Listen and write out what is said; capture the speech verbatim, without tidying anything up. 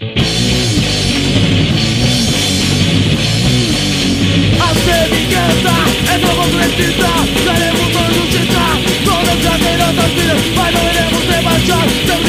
A semigueta é como crescita, daremos todos lutar. Todas as nossas vidas, mas não iremos rebaixar.